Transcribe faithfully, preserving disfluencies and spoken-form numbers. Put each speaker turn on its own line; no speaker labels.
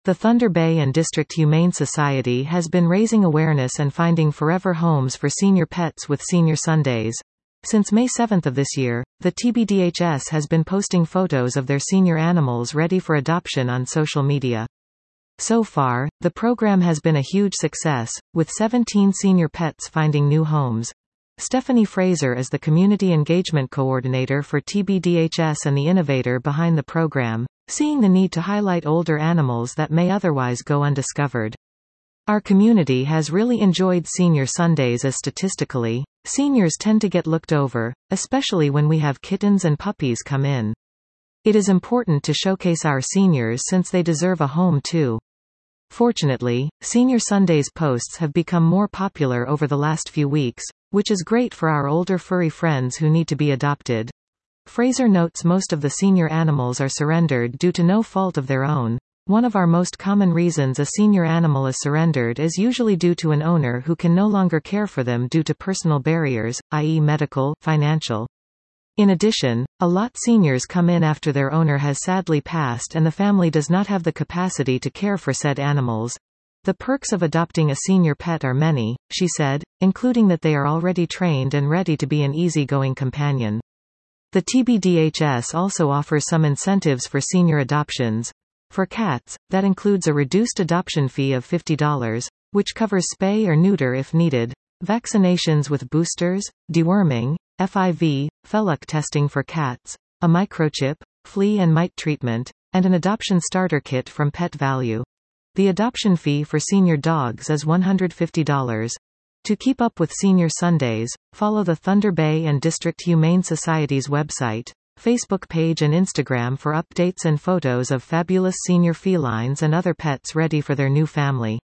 The Thunder Bay and District Humane Society has been raising awareness and finding forever homes for senior pets with Senior Sundays. Since May seventh of this year, the T B D H S has been posting photos of their senior animals ready for adoption on social media. So far, the program has been a huge success, with seventeen senior pets finding new homes. Stephanie Fraser is the Community Engagement Coordinator for T B D H S and the innovator behind the program, seeing the need to highlight older animals that may otherwise go undiscovered. Our community has really enjoyed Senior Sundays as statistically, seniors tend to get looked over, especially when we have kittens and puppies come in. It is important to showcase our seniors since they deserve a home too. Fortunately, Senior Sundays posts have become more popular over the last few weeks, which is great for our older furry friends who need to be adopted. Fraser notes most of the senior animals are surrendered due to no fault of their own. One of our most common reasons a senior animal is surrendered is usually due to an owner who can no longer care for them due to personal barriers, that is medical, financial. In addition, a lot seniors come in after their owner has sadly passed and the family does not have the capacity to care for said animals. The perks of adopting a senior pet are many, she said, including that they are already trained and ready to be an easygoing companion. The T B D H S also offers some incentives for senior adoptions. For cats, that includes a reduced adoption fee of fifty dollars, which covers spay or neuter if needed, vaccinations with boosters, deworming, F I V, Feluc testing for cats, a microchip, flea and mite treatment, and an adoption starter kit from Pet Value. The adoption fee for senior dogs is one hundred fifty dollars. To keep up with Senior Sundays, follow the Thunder Bay and District Humane Society's website, Facebook page and Instagram for updates and photos of fabulous senior felines and other pets ready for their new family.